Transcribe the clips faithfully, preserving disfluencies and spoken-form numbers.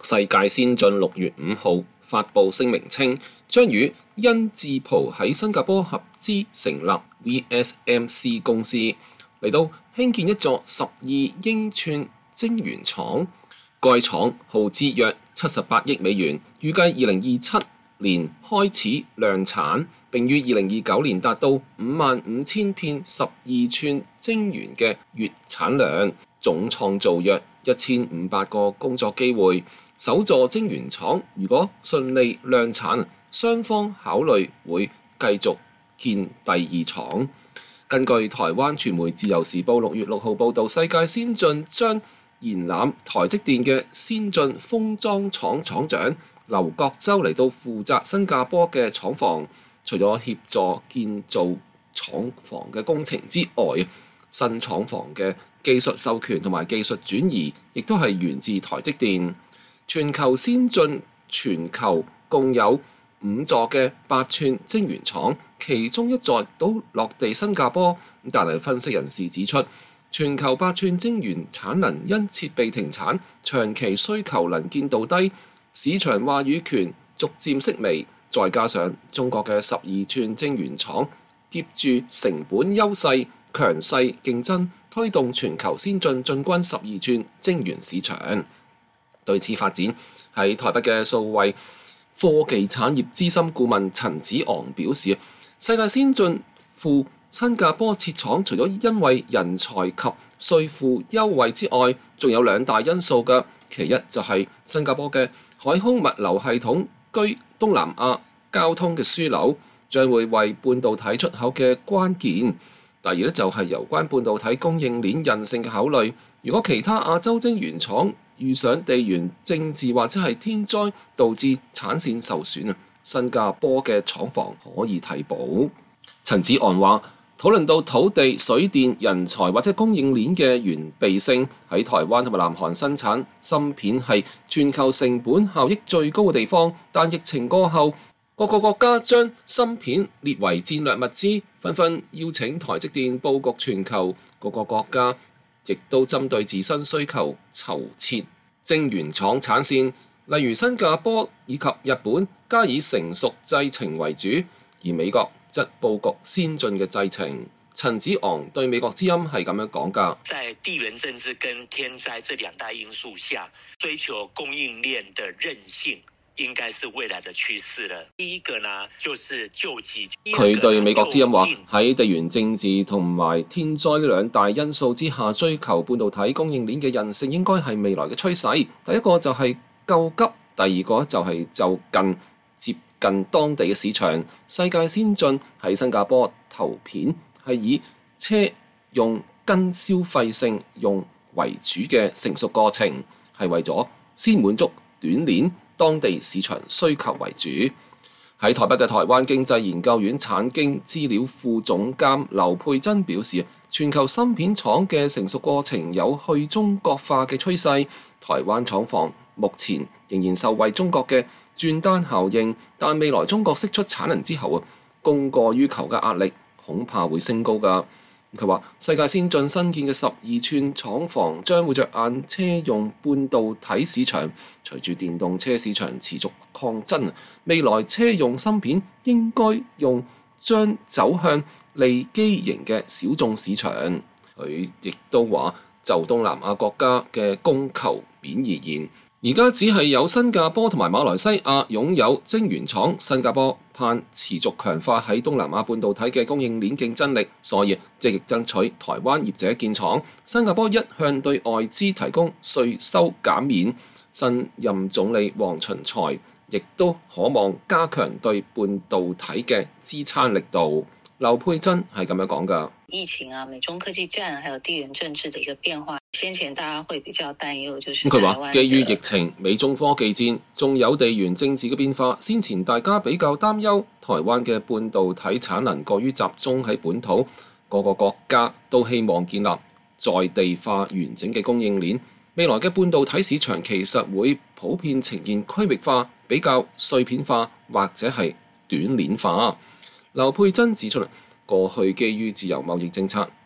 世界先進六月五號發布聲明稱，將與恩智浦喺新加坡合資成立 V S M C 公司，嚟到興建一座十二英寸晶圓廠。該廠耗資約七十八億美元，預計二零二七年開始量產，並於二零二九年達到五萬五千片十二寸晶圓嘅月產量，總創造約一千五百個工作機會。首座晶圓廠如果順利量產，雙方考慮會繼續建第二廠。根據台灣傳媒《自由時報》六月六號報導，世界先進將延攬台積電嘅先進封裝廠廠長劉國洲嚟到負責新加坡嘅廠房，除咗協助建造廠房嘅工程之外，新廠房嘅技術授權同埋技術轉移亦都係源自台積電。全球先進全球共有五座嘅八寸晶圓廠，其中一座都落地新加坡。但係分析人士指出，全球八寸晶圓產能因設備停產、長期需求能見度低、市場話語權逐漸式微，再加上中國嘅十二寸晶圓廠貼住成本優勢、強勢競爭，推動全球先進進軍十二寸晶圓市場。對此發展，喺台北嘅數位科技產業資深顧問陳子昂表示，世界先進赴新加坡設廠，除咗因為人才及稅負優惠之外，仲有兩大因素嘅。其一就係新加坡嘅海空物流系統居東南亞交通嘅樞紐，將會為半導體出口嘅關鍵。第二咧就係有關半導體供應鏈韌性嘅考慮。如果其他亞洲晶圓廠遇上地緣政治或者係天災導致產線受損啊，新加坡嘅廠房可以替補。陳子昂話，討論到土地、水電、人才或者供應鏈嘅完備性，喺台灣同埋南韓生產芯片係全球成本效益最高嘅地方。但疫情過後，各個國家將芯片列為戰略物資，紛紛邀請台積電佈局全球。各個國家亦都針對自身需求籌設晶圓廠產線，例如新加坡以及日本加以成熟製程為主，而美國則佈局先進嘅製程。陳子昂對美國之音係咁樣講㗎。 在地緣政治跟天災這兩大因素下，追求供應鏈的韌性應該是未來的趨勢了。第一個呢，就是救濟。 佢對美國之音話，喺地緣政治同埋天災呢兩大因素之下，追求半導體供應鏈嘅韌性應該係未來嘅趨勢。第一個就係救急，第二個就係就近接近當地嘅市場。世界先進喺新加坡投片係以車用跟消費性用為主嘅成熟過程，係為咗先滿足短鏈當地市場需求為主。喺台北嘅台灣經濟研究院產經資料副總監劉佩珍表示，全球芯片廠嘅成熟過程有去中國化嘅趨勢，台灣廠房目前仍然受惠中國嘅轉單效應，但未來中國釋出產能之後啊，供過於求嘅壓力恐怕會升高㗎。佢話：世界先進新建嘅十二寸廠房將會着眼車用半導體市場，隨住電動車市場持續擴增，未來車用芯片應該用將走向利基型嘅小眾市場。佢亦都話：就東南亞國家嘅供求面而言，而家只係有新加坡同埋馬來西亞擁有晶圓廠，新加坡盼持續強化喺東南亞半導體嘅供應鏈競爭力，所以積極爭取台灣業者建廠。新加坡一向對外資提供稅收減免，新任總理黃循財亦都可望加強對半導體嘅支撐力度。劉佩珍係咁樣講㗎。 疫情啊，美中科技戰，還有地緣政治的一個變化，先前大家會比較擔憂，就是佢話基於疫情、美中科技戰，仲有地緣政治嘅變化，先前大家比較擔憂台灣嘅半導體產能過於集中喺本土，各個國家都希望建立在地化完整嘅供應鏈。未來嘅半導體市場其實會普遍呈現區域化、比較碎片化或者係短鏈化。劉佩珍指出，過去基於自由貿易政策，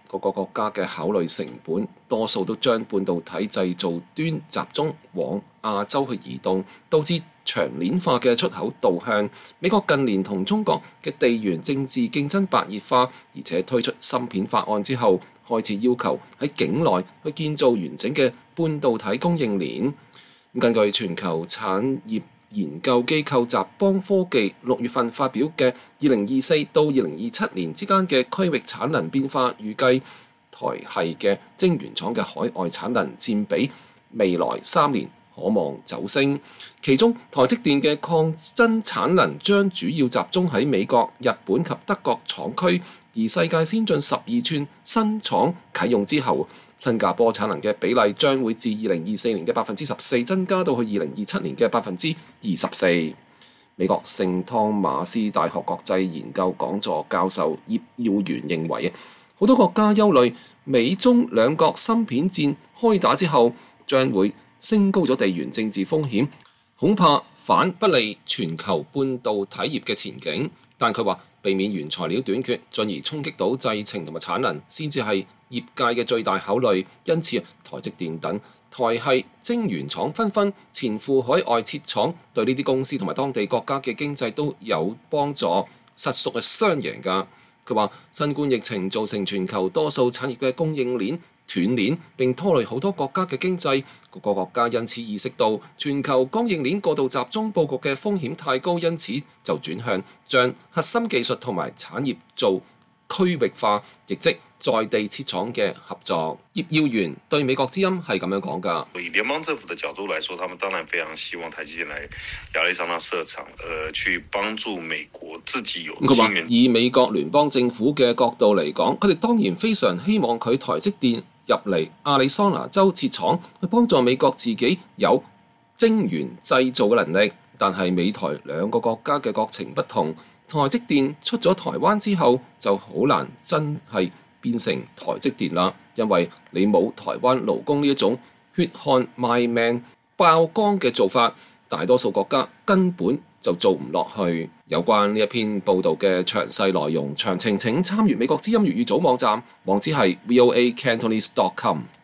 各個國家嘅考慮成本，多數都將半導體製造端集中往亞洲去移動，導致長鏈化嘅出口導向。美國近年同中國嘅地緣政治競爭白熱化，而且推出芯片法案之後，開始要求喺境內去建造完整嘅半導體供應鏈。根據全球產業研究機構集邦科技六月份發表嘅二零二四到二零二七年之間嘅區域產能變化預計，台系嘅晶圓廠嘅海外產能佔比未來三年可望走升，其中台積電嘅擴增產能將主要集中喺美國、日本及德國廠區，而世界先進十二寸新廠啟用之後，新加坡產能嘅比例將會自二零二四年嘅百分之十四增加到去二零二七年嘅百分之二十四。美國聖湯馬斯大學國際研究講座教授葉耀元認為，好多國家憂慮美中兩國芯片戰開打之後，將會升高咗地緣政治風險，恐怕反不利全球半導體業嘅前景。但佢話避免原材料短缺，進而衝擊到製程同埋產能，先至係業界嘅最大考慮。因此，台積電等台系晶圓廠紛紛前赴海外設廠，對呢啲公司同埋當地國家嘅經濟都有幫助，實屬係雙贏㗎。佢話新冠疫情造成全球多數產業嘅供應鏈斷鏈，並拖累好多國家嘅經濟。各個國家因此意識到全球供應鏈過度集中佈局嘅風險太高，因此就轉向將核心技術同埋產業做區域化，亦即在地設廠嘅合作。葉耀元對美國之音係咁樣講㗎。 以聯邦政府的角度來說，他們當然非常希望台積電來亞利桑那設廠，呃，去幫助美國自己有晶圓。 以美國聯邦政府嘅角度嚟講，佢哋當然非常希望佢台積電入嚟亞利桑那州設廠，去幫助美國自己有晶圓製造嘅能力。但係美台兩個國家嘅國情不同，台積電出咗台灣之後，就好難真係變成台積電啦，因為你冇台灣勞工呢一種血汗賣命爆光嘅做法，大多數國家根本就做唔落去。有關呢一篇報導嘅詳細內容，詳情請參閱美國之音粵語組網站，網址係 v o a cantonese dot com。